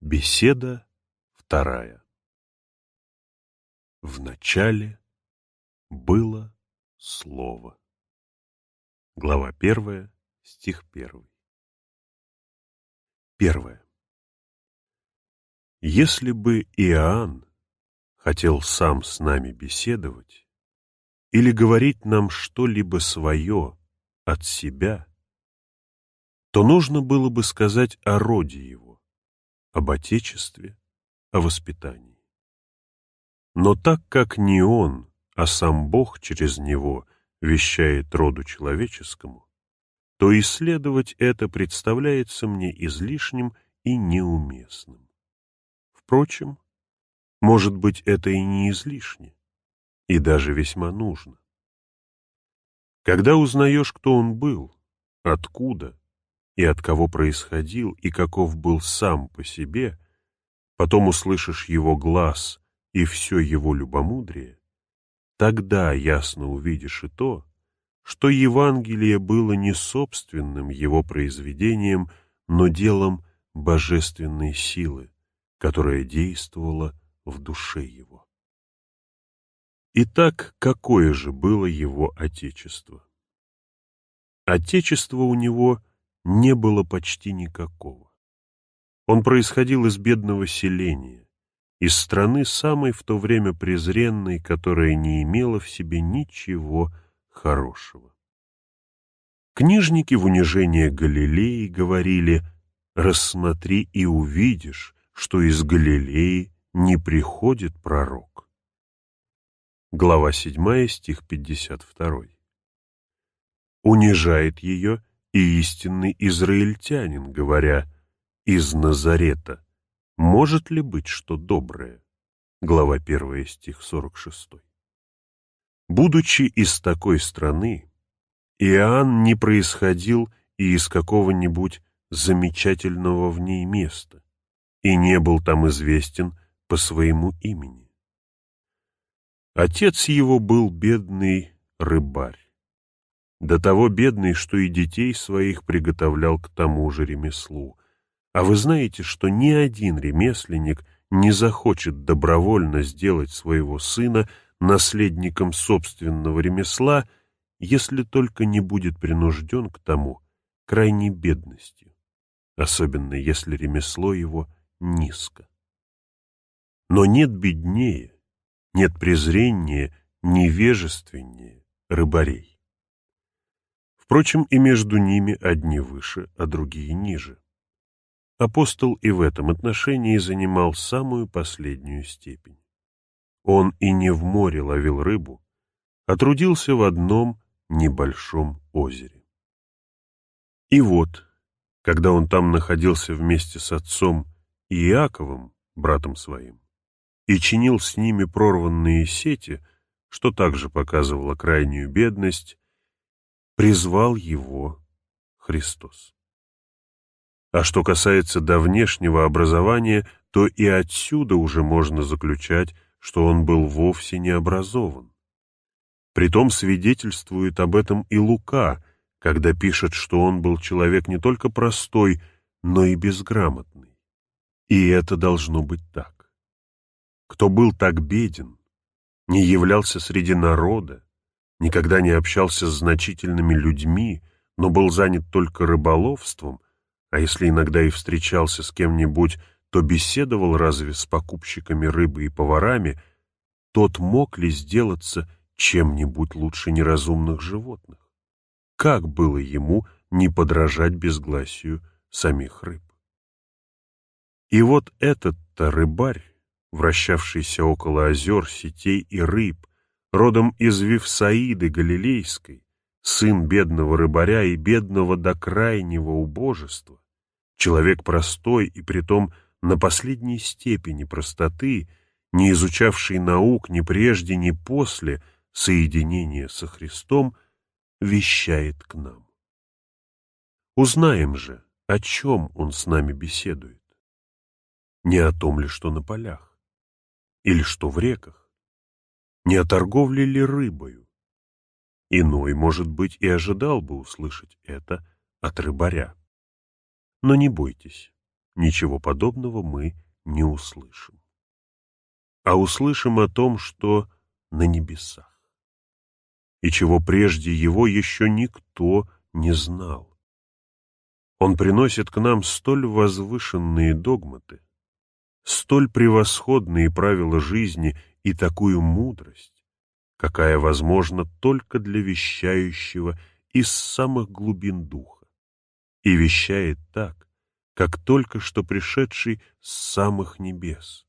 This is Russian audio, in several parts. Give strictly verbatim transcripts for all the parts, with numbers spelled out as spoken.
Беседа вторая. Вначале было слово. Глава первая, стих первый. Первое. Если бы Иоанн хотел сам с нами беседовать или говорить нам что-либо свое от себя, то нужно было бы сказать о роде его, об отечестве, о воспитании. Но так как не он, а сам Бог через него вещает роду человеческому, то исследовать это представляется мне излишним и неуместным. Впрочем, может быть, это и не излишне, и даже весьма нужно. Когда узнаешь, кто он был, откуда и от кого происходил, и каков был сам по себе, потом услышишь его глас и все его любомудрие, тогда ясно увидишь и то, что Евангелие было не собственным его произведением, но делом божественной силы, которая действовала в душе его. Итак, какое же было его отечество? Отечества у него не было почти никакого. Он происходил из бедного селения, из страны самой в то время презренной, которая не имела в себе ничего хорошего. Книжники в унижение Галилеи говорили: «Рассмотри и увидишь, что из Галилеи не приходит пророк». Глава седьмая, стих пятьдесят два. Унижает ее и истинный израильтянин, говоря: «Из Назарета может ли быть что доброе?» Глава первая, стих сорок шесть. Будучи из такой страны, Иоанн не происходил и из какого-нибудь замечательного в ней места, и не был там известен по своему имени. Отец его был бедный рыбарь, до того бедный, что и детей своих приготовлял к тому же ремеслу. А вы знаете, что ни один ремесленник не захочет добровольно сделать своего сына наследником собственного ремесла, если только не будет принужден к тому крайней бедностью, особенно если ремесло его низко. Но нет беднее, нет презреннее, невежественнее рыбарей. Впрочем, и между ними одни выше, а другие ниже. Апостол и в этом отношении занимал самую последнюю степень. Он и не в море ловил рыбу, а трудился в одном небольшом озере. И вот, когда он там находился вместе с отцом и Иаковом, братом своим, и чинил с ними прорванные сети, что также показывало крайнюю бедность, призвал его Христос. А что касается до внешнего образования, то и отсюда уже можно заключать, что он был вовсе не образован. Притом свидетельствует об этом и Лука, когда пишет, что он был человек не только простой, но и безграмотный. И это должно быть так. Кто был так беден, не являлся среди народа, никогда не общался с значительными людьми, но был занят только рыболовством, а если иногда и встречался с кем-нибудь, то беседовал разве с покупщиками рыбы и поварами, тот мог ли сделаться чем-нибудь лучше неразумных животных? Как было ему не подражать безгласию самих рыб? И вот этот-то рыбарь, вращавшийся около озер, сетей и рыб, родом из Вифсаиды Галилейской, сын бедного рыбаря и бедного до крайнего убожества, человек простой и притом на последней степени простоты, не изучавший наук ни прежде, ни после соединения со Христом, вещает к нам. Узнаем же, о чем он с нами беседует. Не о том ли, что на полях, или что в реках, не о торговле ли рыбою. Иной, может быть, и ожидал бы услышать это от рыбаря. Но не бойтесь, ничего подобного мы не услышим. А услышим о том, что на небесах, и чего прежде его еще никто не знал. Он приносит к нам столь возвышенные догматы, столь превосходные правила жизни и такую мудрость, какая возможна только для вещающего из самых глубин духа, и вещает так, как только что пришедший с самых небес.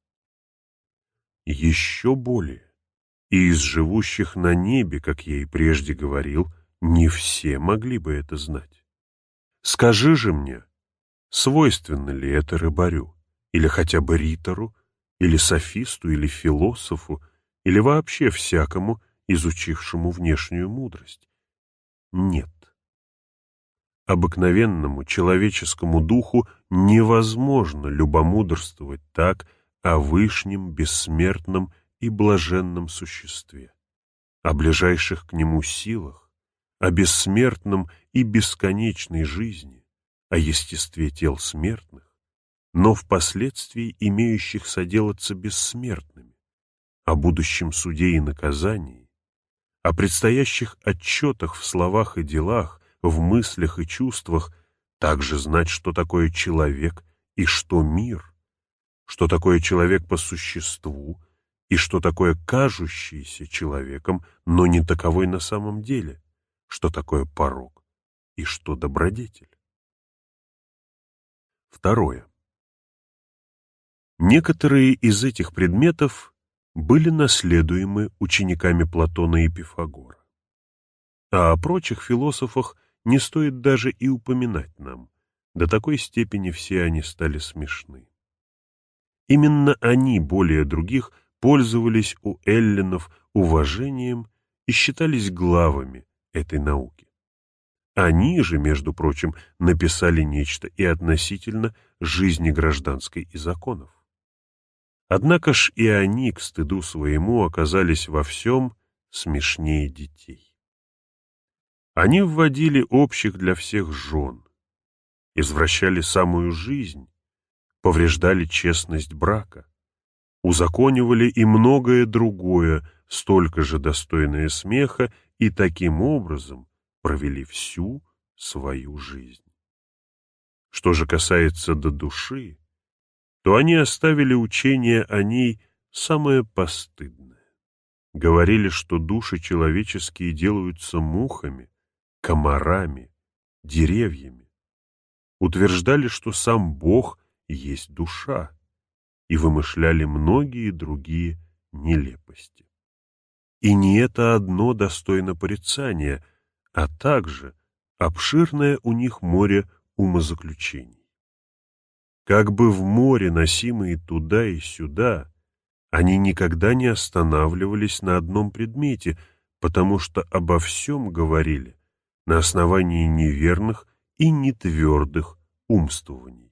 Еще более, и из живущих на небе, как я и прежде говорил, не все могли бы это знать. Скажи же мне, свойственно ли это рыбарю, или хотя бы ритору, или софисту, или философу, или вообще всякому, изучившему внешнюю мудрость? Нет. Обыкновенному человеческому духу невозможно любомудрствовать так о вышнем, бессмертном и блаженном существе, о ближайших к нему силах, о бессмертном и бесконечной жизни, о естестве тел смертных, но впоследствии имеющих соделаться бессмертными, о будущем суде и наказании, о предстоящих отчетах в словах и делах, в мыслях и чувствах, также знать, что такое человек и что мир, что такое человек по существу и что такое кажущийся человеком, но не таковой на самом деле, что такое порок и что добродетель. Второе. Некоторые из этих предметов были наследуемы учениками Платона и Пифагора, а о прочих философах не стоит даже и упоминать нам, до такой степени все они стали смешны. Именно они более других пользовались у эллинов уважением и считались главами этой науки. Они же, между прочим, написали нечто и относительно жизни гражданской и законов. Однако ж и они, к стыду своему, оказались во всем смешнее детей. Они вводили общих для всех жен, извращали самую жизнь, повреждали честность брака, узаконивали и многое другое, столько же достойное смеха, и таким образом провели всю свою жизнь. Что же касается до души, то они оставили учение о ней самое постыдное. Говорили, что души человеческие делаются мухами, комарами, деревьями. Утверждали, что сам Бог есть душа, и вымышляли многие другие нелепости. И не это одно достойно порицания, а также обширное у них море умозаключений. Как бы в море, носимые туда и сюда, они никогда не останавливались на одном предмете, потому что обо всем говорили на основании неверных и нетвердых умствований.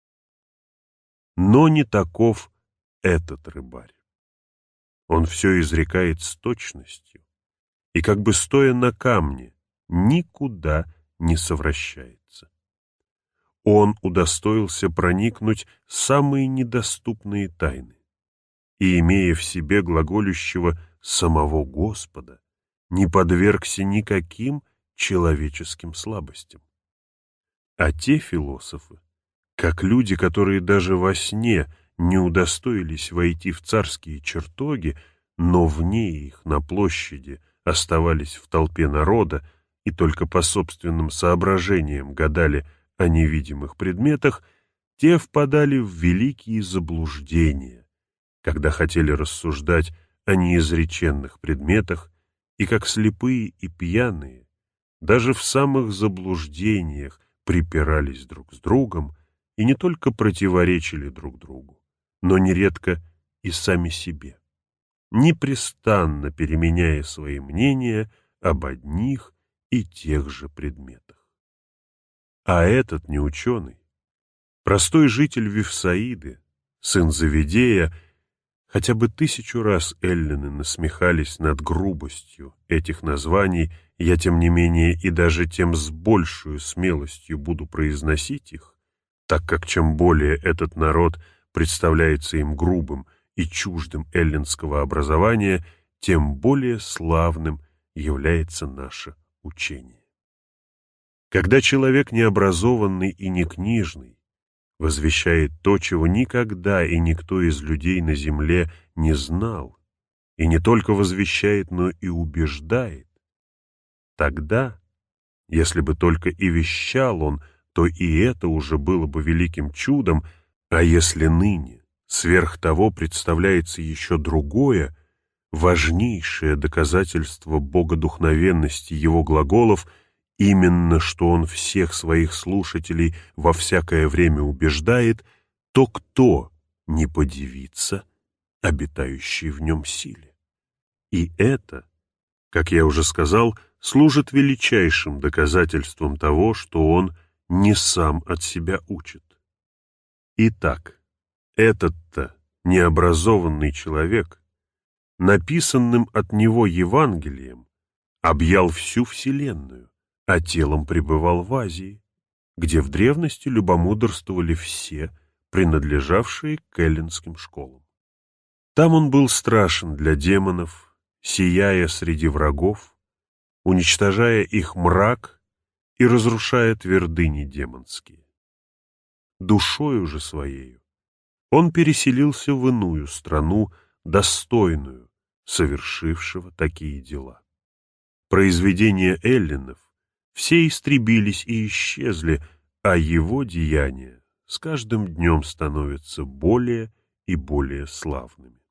Но не таков этот рыбарь. Он все изрекает с точностью, и как бы стоя на камне, никуда не совращается. Он удостоился проникнуть в самые недоступные тайны, и, имея в себе глаголющего самого Господа, не подвергся никаким человеческим слабостям. А те философы, как люди, которые даже во сне не удостоились войти в царские чертоги, но вне их на площади оставались в толпе народа и только по собственным соображениям гадали о невидимых предметах, те впадали в великие заблуждения, когда хотели рассуждать о неизреченных предметах, и как слепые и пьяные, даже в самых заблуждениях припирались друг с другом и не только противоречили друг другу, но нередко и сами себе, непрестанно переменяя свои мнения об одних и тех же предметах. А этот неученый, простой житель Вифсаиды, сын Завидея, хотя бы тысячу раз эллины насмехались над грубостью этих названий, я тем не менее и даже тем с большую смелостью буду произносить их, так как чем более этот народ представляется им грубым и чуждым эллинского образования, тем более славным является наше учение. Когда человек необразованный и некнижный возвещает то, чего никогда и никто из людей на земле не знал, и не только возвещает, но и убеждает, тогда, если бы только и вещал он, то и это уже было бы великим чудом, а если ныне сверх того представляется еще другое, важнейшее доказательство богодухновенности его глаголов, именно что он всех своих слушателей во всякое время убеждает, то кто не подивится обитающей в нем силе? И это, как я уже сказал, служит величайшим доказательством того, что он не сам от себя учит. Итак, этот-то необразованный человек, написанным от него Евангелием, объял всю вселенную, а телом пребывал в Азии, где в древности любомудрствовали все, принадлежавшие к эллинским школам. Там он был страшен для демонов, сияя среди врагов, уничтожая их мрак и разрушая твердыни демонские. Душою же своею он переселился в иную страну, достойную совершившего такие дела. Произведения эллинов все истребились и исчезли, а его деяния с каждым днем становятся более и более славными.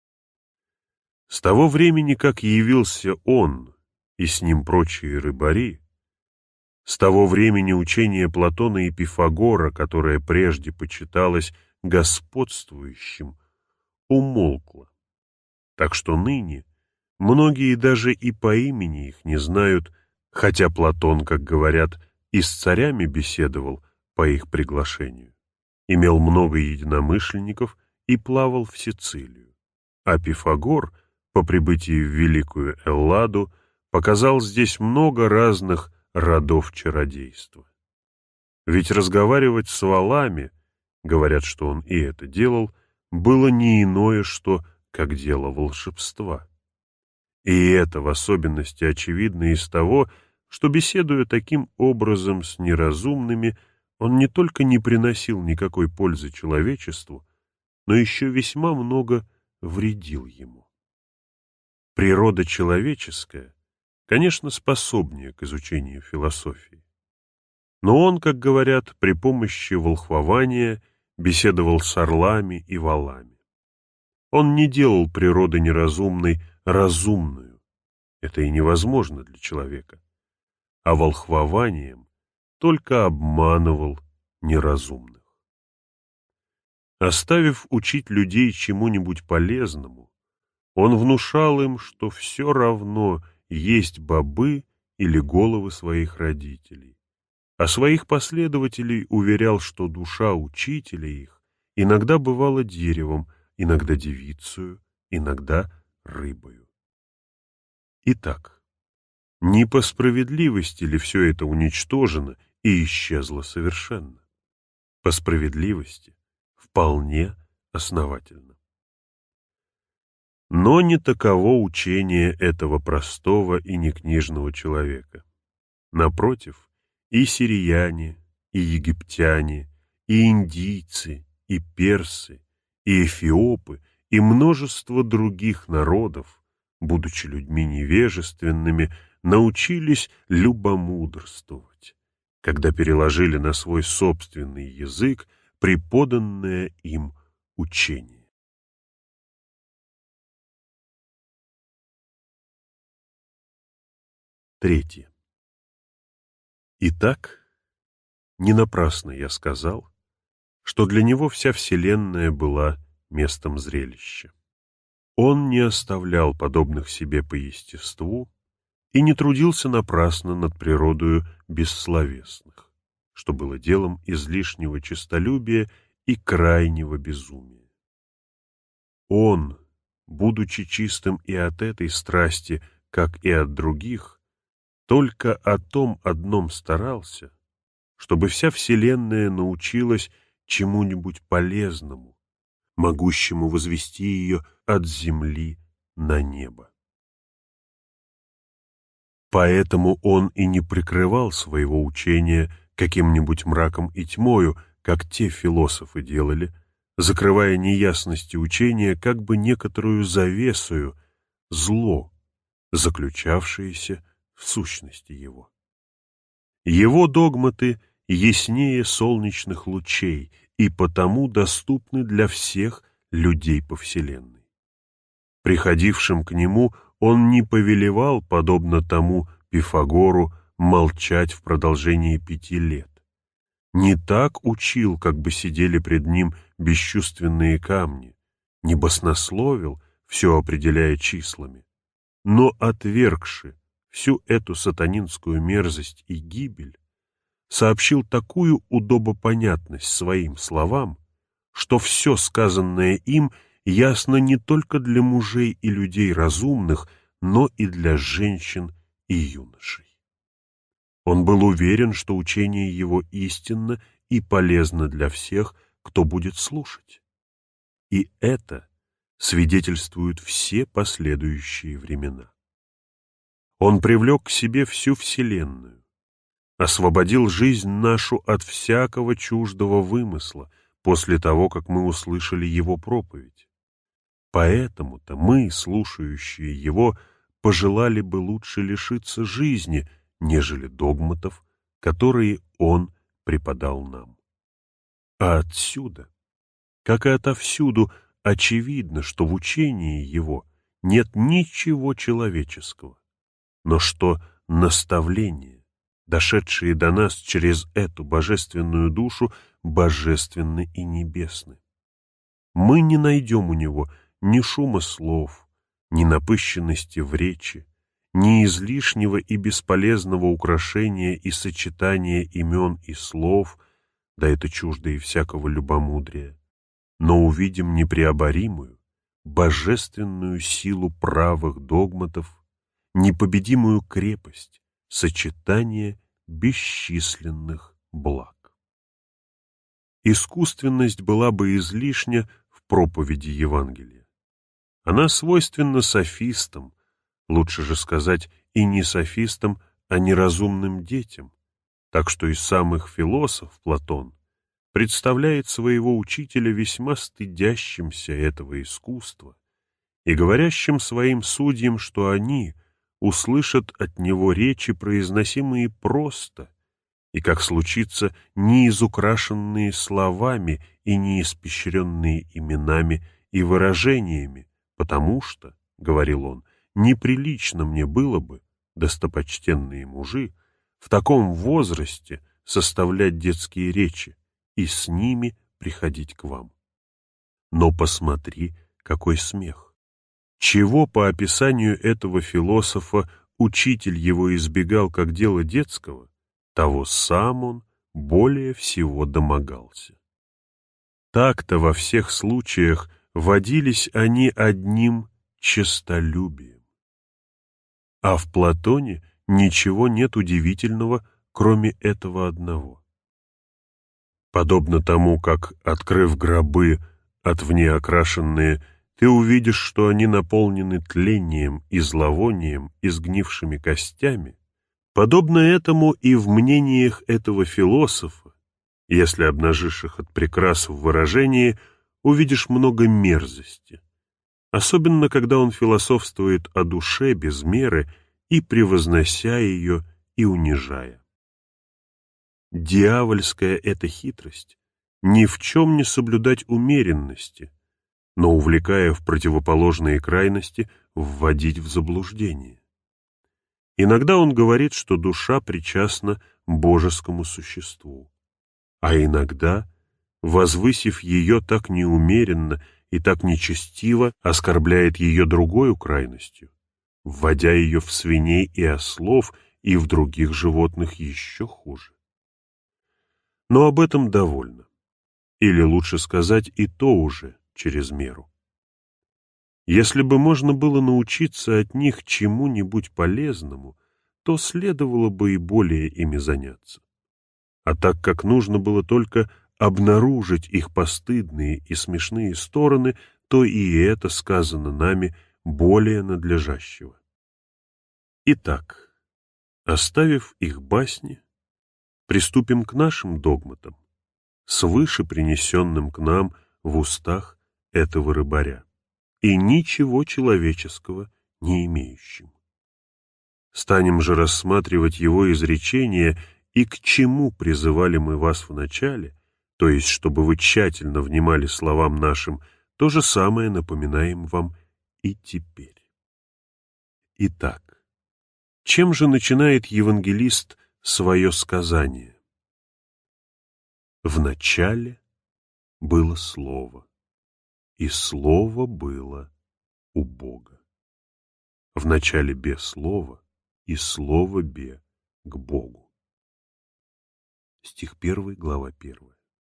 С того времени, как явился он и с ним прочие рыбари, с того времени учение Платона и Пифагора, которое прежде почиталось господствующим, умолкло, так что ныне многие даже и по имени их не знают, хотя Платон, как говорят, и с царями беседовал по их приглашению, имел много единомышленников и плавал в Сицилию, а Пифагор по прибытии в Великую Элладу показал здесь много разных родов чародейства. Ведь разговаривать с валами, говорят, что он и это делал, было не иное, что как дело волшебства. И это в особенности очевидно из того, что, беседуя таким образом с неразумными, он не только не приносил никакой пользы человечеству, но еще весьма много вредил ему. Природа человеческая, конечно, способнее к изучению философии. Но он, как говорят, при помощи волхвования беседовал с орлами и валами. Он не делал природы неразумной разумную. Это и невозможно для человека. А волхвованием только обманывал неразумных. Оставив учить людей чему-нибудь полезному, он внушал им, что все равно есть бобы или головы своих родителей, а своих последователей уверял, что душа учителя их иногда бывала деревом, иногда девицею, иногда рыбою. Итак, не по справедливости ли все это уничтожено и исчезло совершенно? По справедливости вполне основательно. Но не таково учение этого простого и некнижного человека. Напротив, и сирияне, и египтяне, и индийцы, и персы, и эфиопы, и множество других народов, будучи людьми невежественными, научились любомудрствовать, когда переложили на свой собственный язык преподанное им учение. Третье. Итак, не напрасно я сказал, что для него вся вселенная была местом зрелища. Он не оставлял подобных себе по естеству и не трудился напрасно над природою бессловесных, что было делом излишнего честолюбия и крайнего безумия. Он, будучи чистым и от этой страсти, как и от других, только о том одном старался, чтобы вся Вселенная научилась чему-нибудь полезному, могущему возвести ее от земли на небо. Поэтому он и не прикрывал своего учения каким-нибудь мраком и тьмою, как те философы делали, закрывая неясности учения как бы некоторую завесою, зло, заключавшееся в сущности его. Его догматы яснее солнечных лучей и потому доступны для всех людей по вселенной. Приходившим к нему он не повелевал, подобно тому Пифагору, молчать в продолжении пяти лет. Не так учил, как бы сидели пред ним бесчувственные камни, не баснословил, все определяя числами, но, отвергши всю эту сатанинскую мерзость и гибель, сообщил такую удобопонятность своим словам, что все сказанное им ясно не только для мужей и людей разумных, но и для женщин и юношей. Он был уверен, что учение его истинно и полезно для всех, кто будет слушать. И это свидетельствуют все последующие времена. Он привлек к себе всю Вселенную, освободил жизнь нашу от всякого чуждого вымысла после того, как мы услышали его проповедь. Поэтому-то мы, слушающие его, пожелали бы лучше лишиться жизни, нежели догматов, которые он преподал нам. А отсюда, как и отовсюду, очевидно, что в учении его нет ничего человеческого, но что наставления, дошедшие до нас через эту божественную душу, божественны и небесны. Мы не найдем у него ни шума слов, ни напыщенности в речи, ни излишнего и бесполезного украшения и сочетания имен и слов, да это чуждо и всякого любомудрия, но увидим непреоборимую, божественную силу правых догматов, непобедимую крепость, сочетание бесчисленных благ. Искусственность была бы излишня в проповеди Евангелия. Она свойственна софистам, лучше же сказать и не софистам, а неразумным детям, так что и самых философ Платон представляет своего учителя весьма стыдящимся этого искусства и говорящим своим судьям, что они услышат от него речи, произносимые просто, и, как случится, не изукрашенные словами и не испещренные именами и выражениями, потому что, — говорил он, — неприлично мне было бы, достопочтенные мужи, в таком возрасте составлять детские речи и с ними приходить к вам. Но посмотри, какой смех! Чего по описанию этого философа учитель его избегал как дела детского, того сам он более всего домогался. Так-то во всех случаях водились они одним честолюбием. А в Платоне ничего нет удивительного, кроме этого одного. Подобно тому, как, открыв гробы, отвне окрашенные, ты увидишь, что они наполнены тлением и зловонием и сгнившими костями, подобно этому и в мнениях этого философа, если обнажишь их от прекрас в выражении, увидишь много мерзости, особенно когда он философствует о душе без меры и превознося ее и унижая. Дьявольская эта хитрость ни в чем не соблюдать умеренности, но, увлекая в противоположные крайности, вводить в заблуждение. Иногда он говорит, что душа причастна божескому существу, а иногда, возвысив ее так неумеренно и так нечестиво, оскорбляет ее другою крайностью, вводя ее в свиней и ослов и в других животных еще хуже. Но об этом довольно. Или лучше сказать, и то уже через меру. Если бы можно было научиться от них чему-нибудь полезному, то следовало бы и более ими заняться. А так как нужно было только обнаружить их постыдные и смешные стороны, то и это сказано нами более надлежащего. Итак, оставив их басни, приступим к нашим догматам, свыше принесенным к нам в устах этого рыбаря, и ничего человеческого не имеющим. Станем же рассматривать его изречения, и к чему призывали мы вас в начале, то есть, чтобы вы тщательно внимали словам нашим, то же самое напоминаем вам и теперь. Итак, чем же начинает евангелист свое сказание? В начале было Слово, и Слово было у Бога. В начале бе Слово, и Слово бе к Богу. Стих первый, глава первая.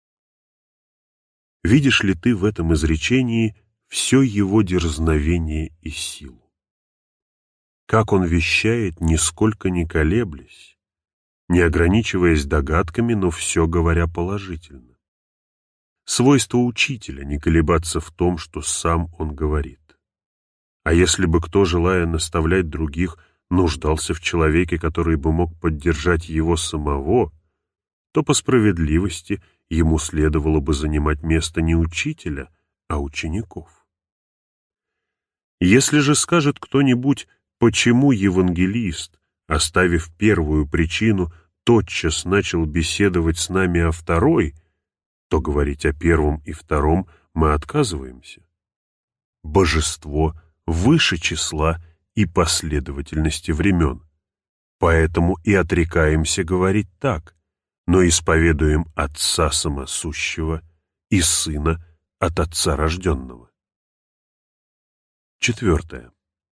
Видишь ли ты в этом изречении все его дерзновение и силу? Как он вещает, нисколько не колеблясь, не ограничиваясь догадками, но все говоря положительно. Свойство учителя — не колебаться в том, что сам он говорит. А если бы кто, желая наставлять других, нуждался в человеке, который бы мог поддержать его самого, то по справедливости ему следовало бы занимать место не учителя, а учеников. Если же скажет кто-нибудь, почему евангелист, оставив первую причину, тотчас начал беседовать с нами о второй, то говорить о первом и втором мы отказываемся. Божество выше числа и последовательности времен, поэтому и отрекаемся говорить так, но исповедуем Отца Самосущего и Сына от Отца Рожденного. Четвертое.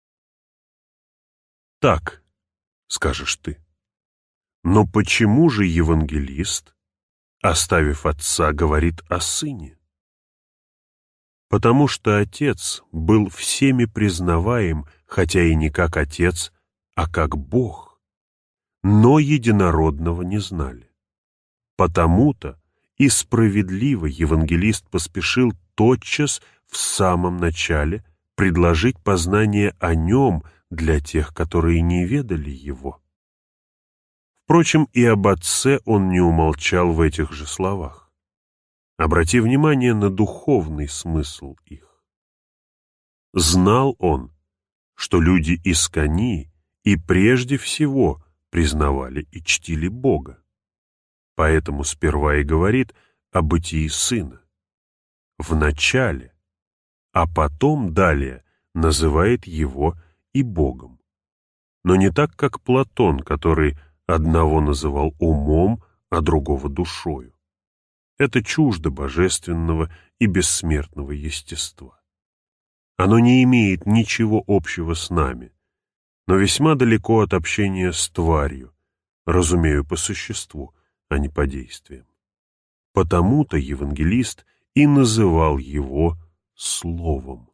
Так, скажешь ты, но почему же евангелист, оставив Отца, говорит о Сыне? Потому что Отец был всеми признаваем, хотя и не как Отец, а как Бог, но единородного не знали. Потому-то и справедливо евангелист поспешил тотчас в самом начале предложить познание о нем для тех, которые не ведали его. Впрочем, и об Отце он не умолчал в этих же словах. Обрати внимание на духовный смысл их. Знал он, что люди искони и прежде всего признавали и чтили Бога. Поэтому сперва и говорит о бытии Сына. В начале, а потом далее называет его и Богом. Но не так, как Платон, который одного называл умом, а другого душою. Это чуждо божественного и бессмертного естества. Оно не имеет ничего общего с нами, но весьма далеко от общения с тварью, разумею по существу, а не по действиям. Потому-то евангелист и называл его Словом.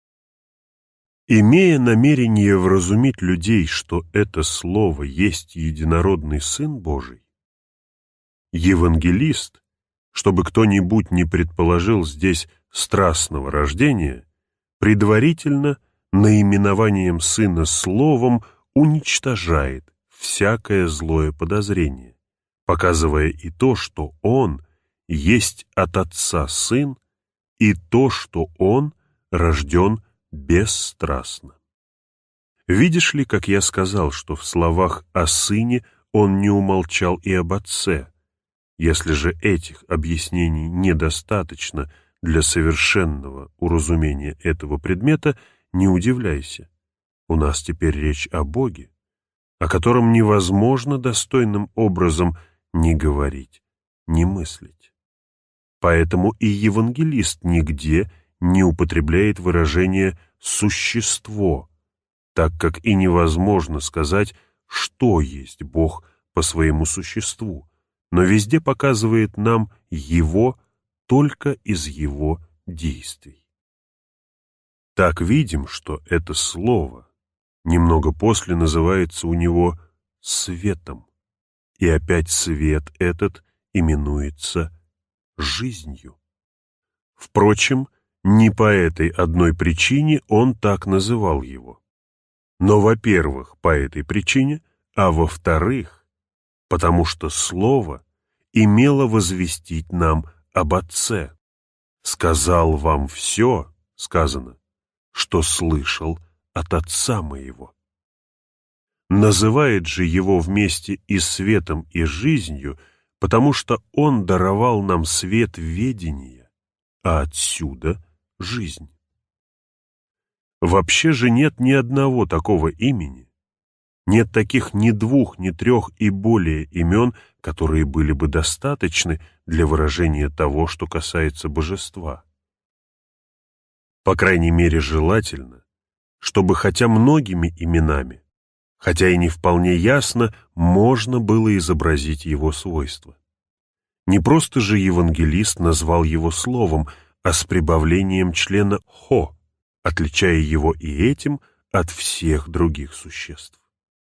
Имея намерение вразумить людей, что это Слово есть единородный Сын Божий, евангелист, чтобы кто-нибудь не предположил здесь страстного рождения, предварительно наименованием Сына Словом уничтожает всякое злое подозрение, показывая и то, что Он есть от Отца Сын, и то, что Он рожден бесстрастно. Видишь ли, как я сказал, что в словах о Сыне Он не умолчал и об Отце? Если же этих объяснений недостаточно для совершенного уразумения этого предмета, не удивляйся. У нас теперь речь о Боге, о котором невозможно достойным образом ни говорить, ни мыслить. Поэтому и евангелист нигде не употребляет выражение «существо», так как и невозможно сказать, что есть Бог по своему существу, но везде показывает нам Его только из Его действий. Так видим, что это Слово немного после называется у него светом, и опять свет этот именуется жизнью. Впрочем, не по этой одной причине он так называл его. Но, во-первых, по этой причине, а во-вторых, потому что Слово имело возвестить нам об Отце. «Сказал вам все», сказано, «что слышал от Отца моего». Называет же его вместе и светом, и жизнью, потому что он даровал нам свет ведения, а отсюда жизнь. Вообще же нет ни одного такого имени, нет таких ни двух, ни трех и более имен, которые были бы достаточны для выражения того, что касается божества. По крайней мере, желательно, чтобы хотя многими именами, хотя и не вполне ясно, можно было изобразить его свойства. Не просто же евангелист назвал его словом, а с прибавлением члена «хо», отличая его и этим от всех других существ.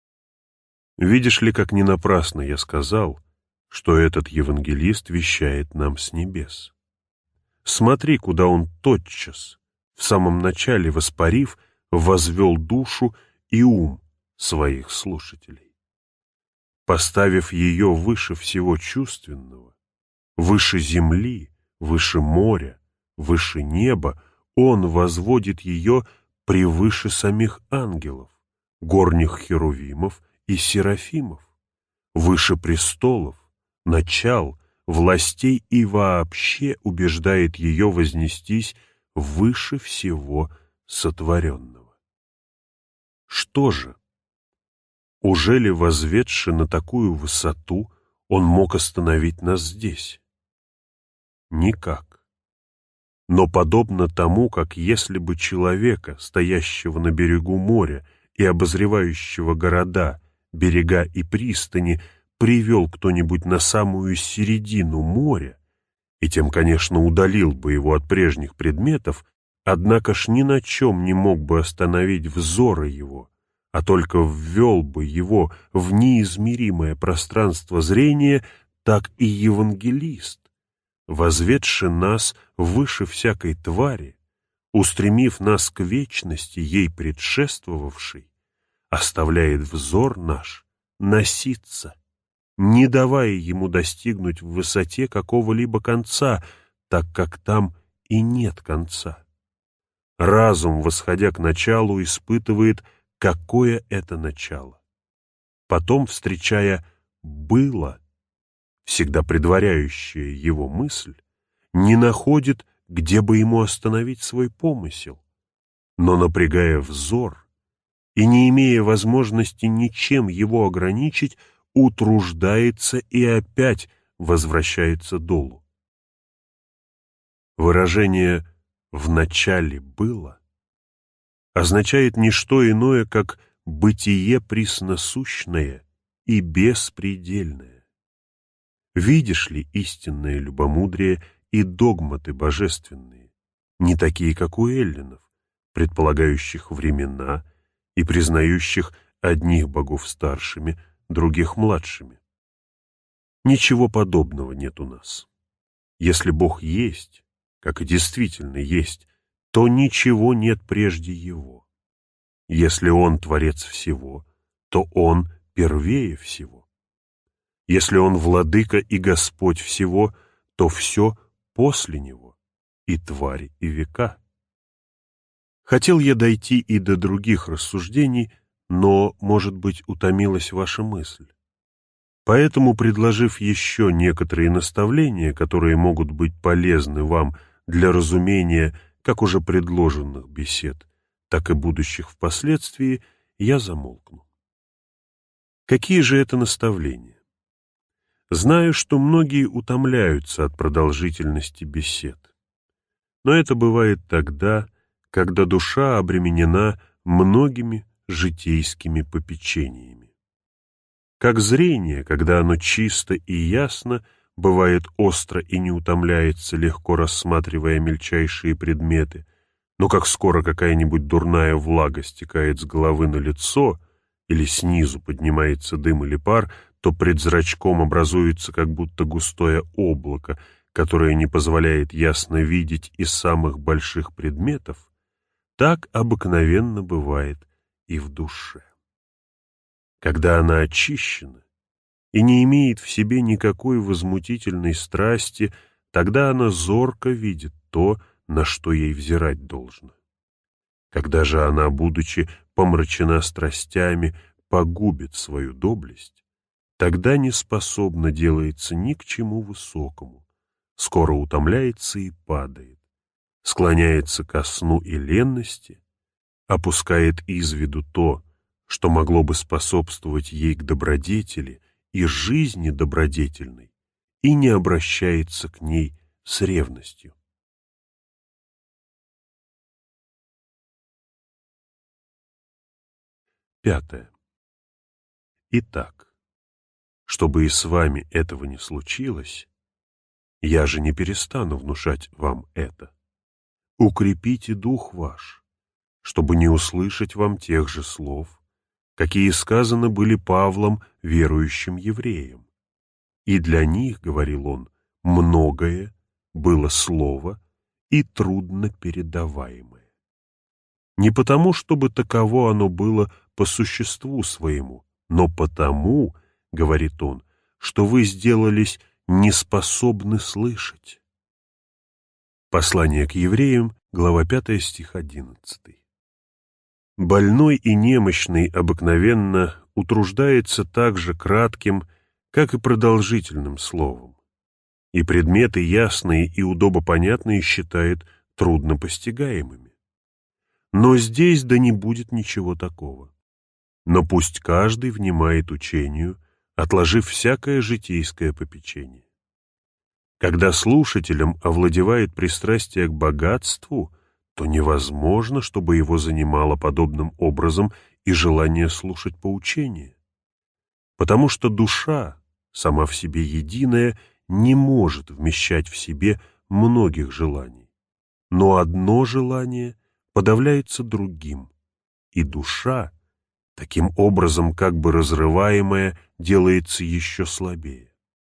Видишь ли, как не напрасно я сказал, что этот евангелист вещает нам с небес. Смотри, куда он тотчас, в самом начале воспарив, возвел душу и ум своих слушателей. Поставив ее выше всего чувственного, выше земли, выше моря, выше неба, он возводит ее превыше самих ангелов, горних херувимов и серафимов, выше престолов, начал, властей и вообще убеждает ее вознестись выше всего сотворенного. Что же? Ужели, возведши на такую высоту, он мог остановить нас здесь? Никак. Но подобно тому, как если бы человека, стоящего на берегу моря и обозревающего города, берега и пристани, привел кто-нибудь на самую середину моря, и тем, конечно, удалил бы его от прежних предметов, однако ж ни на чем не мог бы остановить взора его, а только ввел бы его в неизмеримое пространство зрения, так и евангелист, возведши нас выше всякой твари, устремив нас к вечности, ей предшествовавшей, оставляет взор наш носиться, не давая ему достигнуть в высоте какого-либо конца, так как там и нет конца. Разум, восходя к началу, испытывает, какое это начало. Потом, встречая «было», всегда предваряющее его мысль, не находит, где бы ему остановить свой помысел, но, напрягая взор и не имея возможности ничем его ограничить, утруждается и опять возвращается долу. Выражение «в начале было» означает не что иное, как бытие присносущное и беспредельное. Видишь ли истинное любомудрие и догматы божественные, не такие, как у эллинов, предполагающих времена и признающих одних богов старшими, других младшими. Ничего подобного нет у нас. Если Бог есть, как и действительно есть, то ничего нет прежде Его. Если Он творец всего, то Он первее всего. Если Он владыка и Господь всего, то все после Него, и твари, и века. Хотел я дойти и до других рассуждений, но, может быть, утомилась ваша мысль. Поэтому, предложив еще некоторые наставления, которые могут быть полезны вам для разумения как уже предложенных бесед, так и будущих впоследствии, я замолкну. Какие же это наставления? Знаю, что многие утомляются от продолжительности бесед. Но это бывает тогда, когда душа обременена многими житейскими попечениями. Как зрение, когда оно чисто и ясно, бывает остро и не утомляется, легко рассматривая мельчайшие предметы, но как скоро какая-нибудь дурная влага стекает с головы на лицо или снизу поднимается дым или пар, то пред зрачком образуется как будто густое облако, которое не позволяет ясно видеть из самых больших предметов, так обыкновенно бывает и в душе. Когда она очищена и не имеет в себе никакой возмутительной страсти, тогда она зорко видит то, на что ей взирать должно. Когда же она, будучи помрачена страстями, погубит свою доблесть, тогда не способна делается ни к чему высокому, скоро утомляется и падает, склоняется ко сну и ленности, опускает из виду то, что могло бы способствовать ей к добродетели и жизни добродетельной, и не обращается к ней с ревностью. Пятое. Итак, чтобы и с вами этого не случилось, я же не перестану внушать вам это. Укрепите дух ваш, чтобы не услышать вам тех же слов, какие сказаны были Павлом верующим евреям. И для них, говорил он, многое было слово и трудно передаваемое. Не потому, чтобы таково оно было по существу своему, но потому, говорит он, что вы сделались неспособны слышать. Послание к евреям, глава пятая, стих одиннадцатый. Больной и немощный обыкновенно утруждается так же кратким, как и продолжительным словом, и предметы ясные и удобопонятные считает труднопостигаемыми. Но здесь да не будет ничего такого. Но пусть каждый внимает учению, отложив всякое житейское попечение. Когда слушателем овладевает пристрастие к богатству, то невозможно, чтобы его занимало подобным образом и желание слушать поучение. Потому что душа, сама в себе единая, не может вмещать в себе многих желаний. Но одно желание подавляется другим, и душа, таким образом как бы разрываемая, делается еще слабее.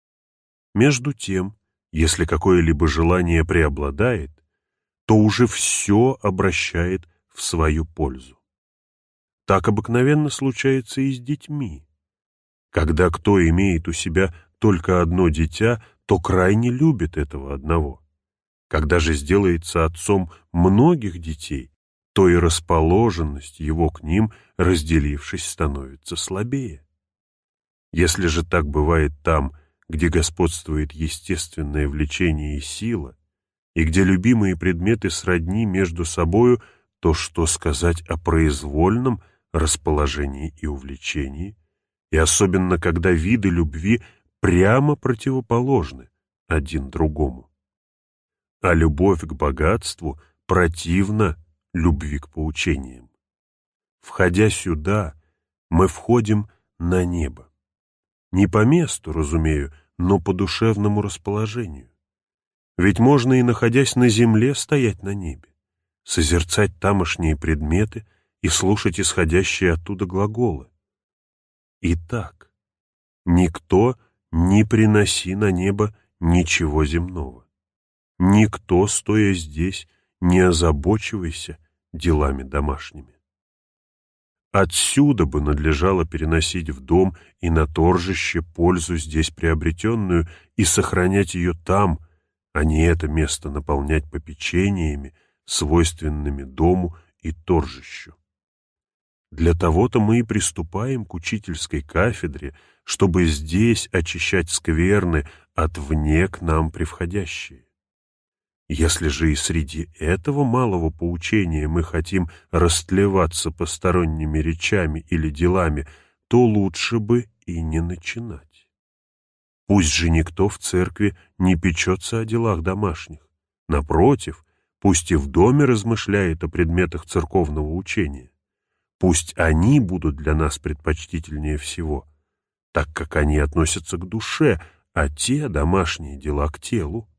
Между тем, если какое-либо желание преобладает, то уже все обращает в свою пользу. Так обыкновенно случается и с детьми. Когда кто имеет у себя только одно дитя, то крайне любит этого одного. Когда же сделается отцом многих детей, то и расположенность его к ним, разделившись, становится слабее. Если же так бывает там, где господствует естественное влечение и сила, и где любимые предметы сродни между собою, то что сказать о произвольном расположении и увлечении, и особенно когда виды любви прямо противоположны один другому. А любовь к богатству противна любви к поучениям. Входя сюда, мы входим на небо. Не по месту, разумею, но по душевному расположению. Ведь можно и находясь на земле стоять на небе, созерцать тамошние предметы и слушать исходящие оттуда глаголы. Итак, никто не приноси на небо ничего земного. Никто, стоя здесь, не озабочивайся делами домашними. Отсюда бы надлежало переносить в дом и на торжище пользу здесь приобретенную и сохранять ее там, а не это место наполнять попечениями, свойственными дому и торжищу. Для того-то мы и приступаем к учительской кафедре, чтобы здесь очищать скверны от вне к нам привходящие. Если же и среди этого малого поучения мы хотим растлеваться посторонними речами или делами, то лучше бы и не начинать. Пусть же никто в церкви не печется о делах домашних. Напротив, пусть и в доме размышляет о предметах церковного учения. Пусть они будут для нас предпочтительнее всего, так как они относятся к душе, а те домашние дела к телу.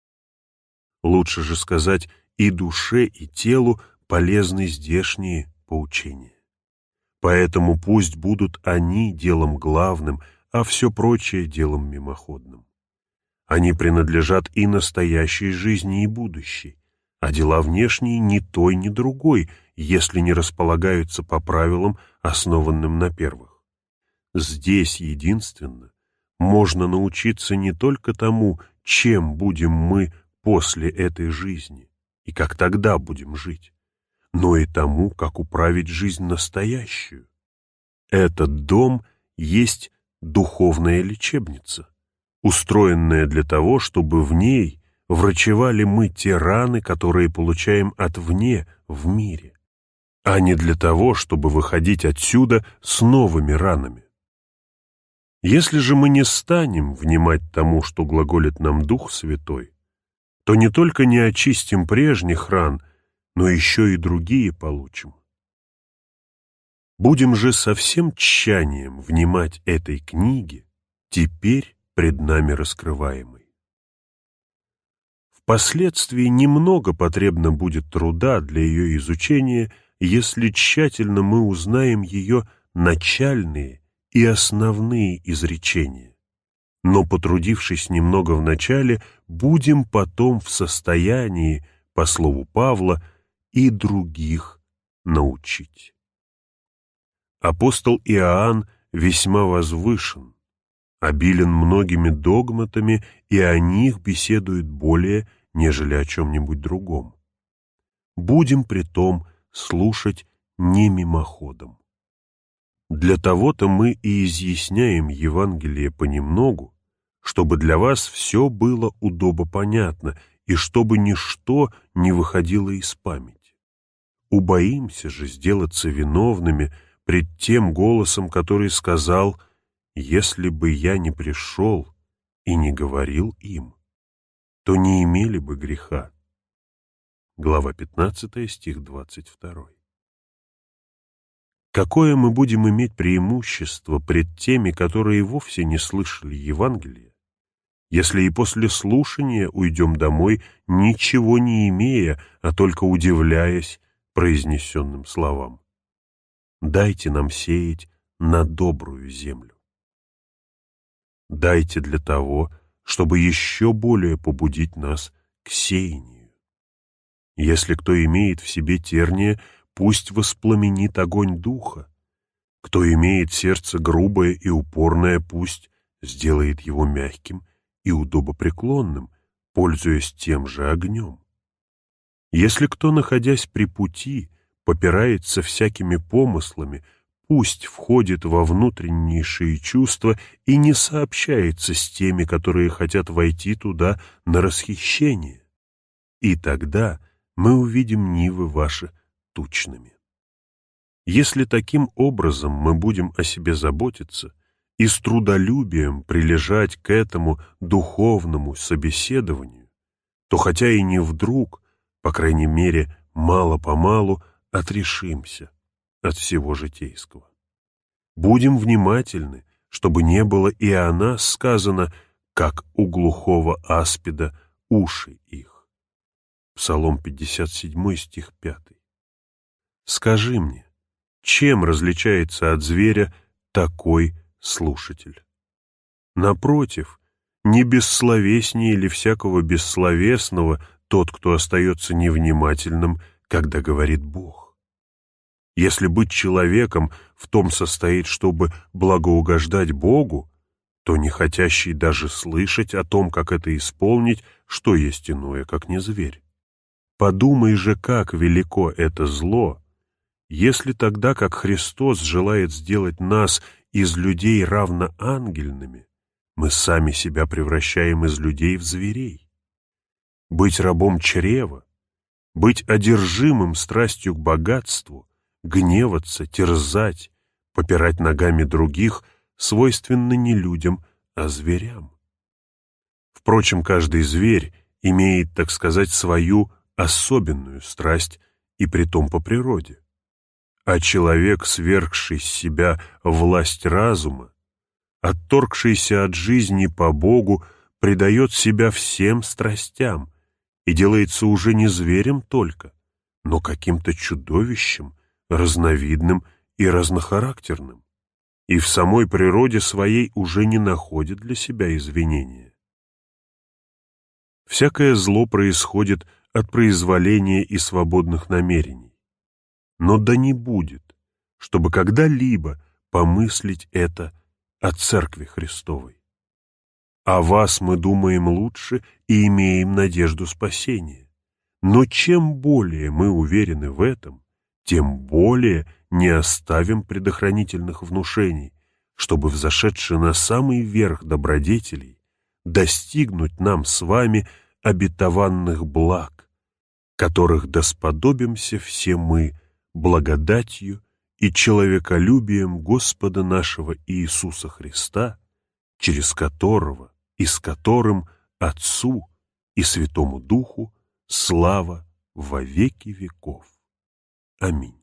Лучше же сказать, и душе, и телу полезны здешние поучения. Поэтому пусть будут они делом главным, а все прочее делом мимоходным. Они принадлежат и настоящей жизни, и будущей, а дела внешние ни той, ни другой, если не располагаются по правилам, основанным на первых. Здесь единственно можно научиться не только тому, чем будем мы после этой жизни и как тогда будем жить, но и тому, как управить жизнь настоящую. Этот дом есть духовная лечебница, устроенная для того, чтобы в ней врачевали мы те раны, которые получаем отвне в мире, а не для того, чтобы выходить отсюда с новыми ранами. Если же мы не станем внимать тому, что глаголит нам Дух Святой, то не только не очистим прежних ран, но еще и другие получим. Будем же со всем тщанием внимать этой книге, теперь пред нами раскрываемой. Впоследствии немного потребно будет труда для ее изучения, если тщательно мы узнаем ее начальные и основные изречения. Но, потрудившись немного в начале, будем потом в состоянии, по слову Павла, и других научить. Апостол Иоанн весьма возвышен, обилен многими догматами, и о них беседует более, нежели о чем-нибудь другом. Будем притом слушать не мимоходом. Для того-то мы и изъясняем Евангелие понемногу, чтобы для вас все было удобопонятно и чтобы ничто не выходило из памяти. Убоимся же сделаться виновными пред тем голосом, который сказал: «Если бы я не пришел и не говорил им, то не имели бы греха». Глава пятнадцатая, стих двадцать второй. Какое мы будем иметь преимущество пред теми, которые вовсе не слышали Евангелия, если и после слушания уйдем домой, ничего не имея, а только удивляясь произнесенным словам? Дайте нам сеять на добрую землю. Дайте для того, чтобы еще более побудить нас к сеянию. Если кто имеет в себе терния, пусть воспламенит огонь духа. Кто имеет сердце грубое и упорное, пусть сделает его мягким и удобопреклонным, пользуясь тем же огнем. Если кто, находясь при пути, попирается всякими помыслами, пусть входит во внутреннейшие чувства и не сообщается с теми, которые хотят войти туда на расхищение. И тогда мы увидим нивы ваши тучными. Если таким образом мы будем о себе заботиться и с трудолюбием прилежать к этому духовному собеседованию, то хотя и не вдруг, по крайней мере, мало-помалу отрешимся от всего житейского. Будем внимательны, чтобы не было и о нас сказано, как у глухого аспида уши их. Псалом пятьдесят семь, стих пятый. Скажи мне, чем различается от зверя такой слушатель? Напротив, не бессловеснее ли всякого бессловесного тот, кто остается невнимательным, когда говорит Бог? Если быть человеком в том состоит, чтобы благоугождать Богу, то не хотящий даже слышать о том, как это исполнить, что есть иное, как не зверь. Подумай же, как велико это зло, если тогда, как Христос желает сделать нас из людей равноангельными, мы сами себя превращаем из людей в зверей. Быть рабом чрева, быть одержимым страстью к богатству, гневаться, терзать, попирать ногами других свойственно не людям, а зверям. Впрочем, каждый зверь имеет, так сказать, свою особенную страсть, и притом по природе. А человек, свергший с себя власть разума, отторгшийся от жизни по Богу, предает себя всем страстям и делается уже не зверем только, но каким-то чудовищем, разновидным и разнохарактерным. и в самой природе своей уже не находит для себя извинения. Всякое зло происходит от произволения и свободных намерений. Но да не будет, чтобы когда-либо помыслить это о Церкви Христовой. О вас мы думаем лучше и имеем надежду спасения. Но чем более мы уверены в этом, тем более не оставим предохранительных внушений, чтобы, взошедши на самый верх добродетелей, достигнуть нам с вами обетованных благ, которых досподобимся все мы благодатью и человеколюбием Господа нашего Иисуса Христа, через которого и с которым Отцу и Святому Духу слава во веки веков. Аминь.